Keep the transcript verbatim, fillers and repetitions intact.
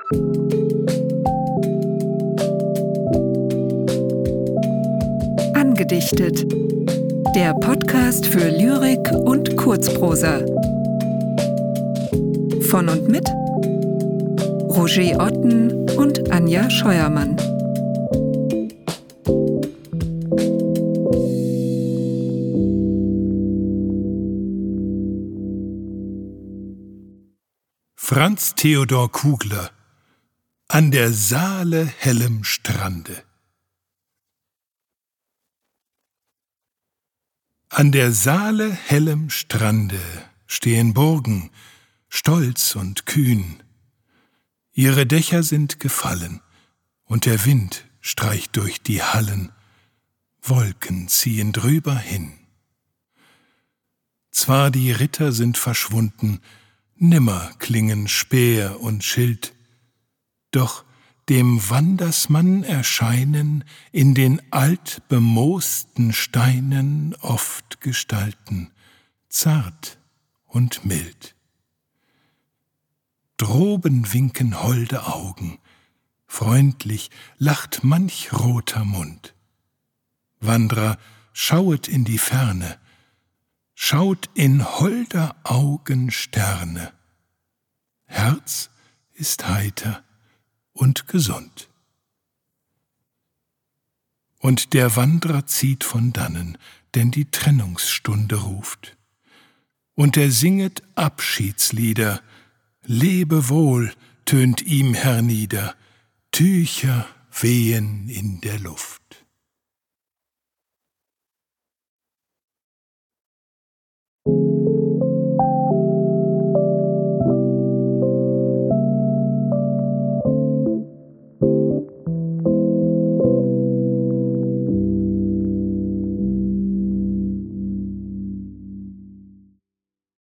Angedichtet. Der Podcast für Lyrik und Kurzprosa. Von und mit Roger Otten und Anja Scheuermann. Franz Theodor Kugler. An der Saale hellem Strande. An der Saale hellem Strande stehen Burgen, stolz und kühn. Ihre Dächer sind gefallen, und der Wind streicht durch die Hallen, Wolken ziehen drüber hin. Zwar die Ritter sind verschwunden, nimmer klingen Speer und Schild, doch dem Wandersmann erscheinen in den altbemoosten Steinen oft Gestalten, zart und mild. Droben winken holde Augen, freundlich lacht manch roter Mund. Wandrer, schauet in die Ferne, schaut in holder Augen Sterne. Herz ist heiter und gesund. Und der Wandrer zieht von dannen, denn die Trennungsstunde ruft. Und er singet Abschiedslieder, Lebe wohl, tönt ihm hernieder, Tücher wehen in der Luft.